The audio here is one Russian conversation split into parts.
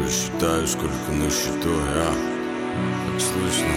Посчитаю, сколько на счету, как слышно.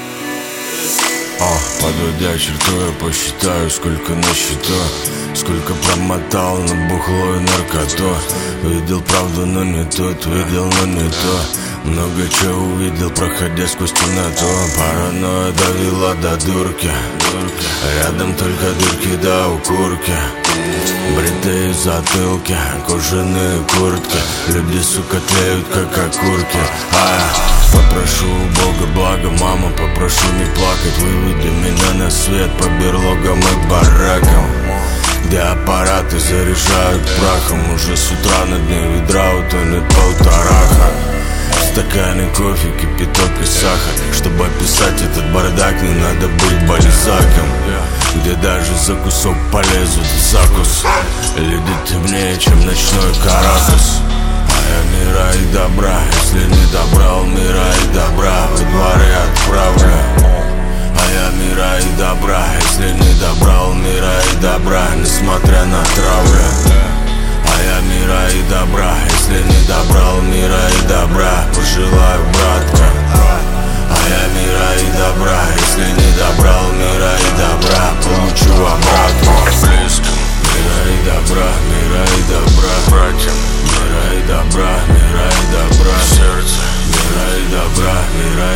Подводя черту, я посчитаю, сколько на счету. Сколько промотал на бухло и наркоту. Видел правду, но не тот, видел, но не то. Много чего увидел, проходя сквозь темноту. Паранойя довела до дурки. Рядом только дырки да укурки. Бритые затылки, кожаные куртки. Люди, сука, тлеют, как окурки. Попрошу у Бога блага, мама, попрошу не плакать. Выведи меня на свет по берлогам и баракам, где аппараты заряжают прахом. Уже с утра на дне ведра утонет полтораха. В стакане кофе, кипяток и сахар. Чтобы описать этот бардак, не надо быть Бальзаком, где даже за кусок полезут в закус. Люди темнее, чем ночной Каракас. Я мира и добра, если не добрал мира и добра, во дворе отправлю. Я мира и добра, если не добрал мира и добра, несмотря на травлю. Я мира и добра, если не добрал мира и добра, пожелаю, братка. Я мира и добра, если не добрал мира и добра, получу обратно. Близко. Мира и добра, братьям. Мира и добра, сердце. Мира и добра, мира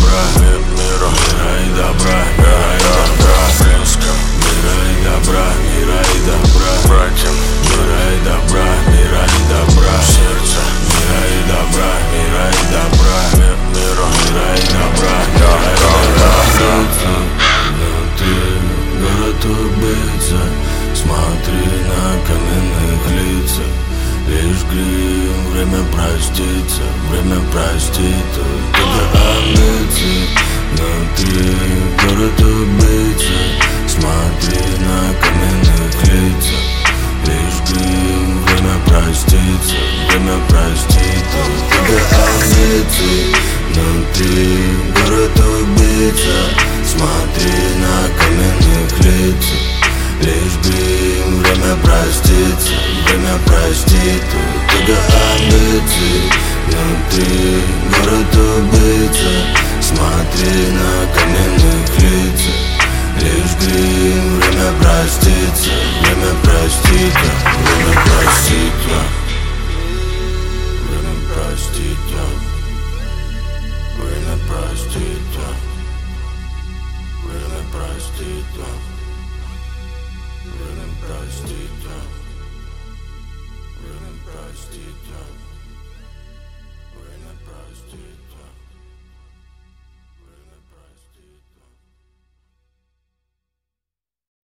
и добра, близко. Мира и добра, братьям. Мира и добра, сердце. Мира и добра, мира и добра. Внутри город убийца. Смотри на каменных лицах. Лишь грим, время простится, время простит только амбиции. Внутри город убийца. Смотри на каменных лицах. Лишь грим, время простится, время простит только амбиции. Внутри город убийца. Смотри на каменных лицах. Лишь грим, время простится, время простит только амбиции. Внутри город убийца. Смотри на каменных лицах. Лишь грим, время простится, время простит, время простит, время простит, время простит, время простит. Время простит, время простит.